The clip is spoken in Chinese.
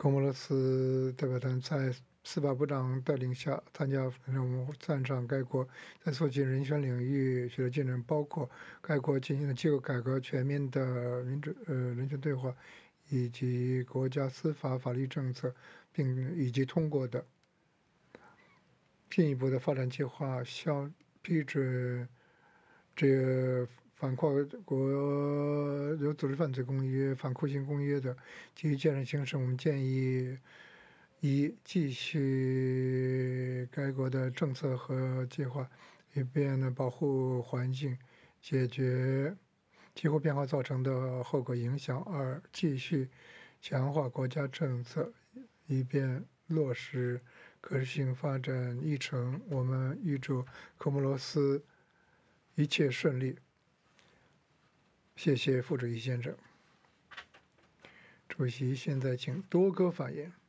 科莫罗斯代表团在司法部长带领下参加任务，赞赏该国在促进人权领域取得进展，包括该国进行了机构改革、全面的人权对话，以及国家司法法律政策，以及通过的进一步的发展计划，批准这反跨国有组织犯罪公约、反酷刑公约的基于建设形式，我们建议继续该国的政策和计划，以便呢保护环境，解决气候变化造成的后果影响；二、继续强化国家政策，以便落实可持续发展议程。我们预祝科莫罗斯一切顺利。谢谢副主席先生。主席现在请多哥发言。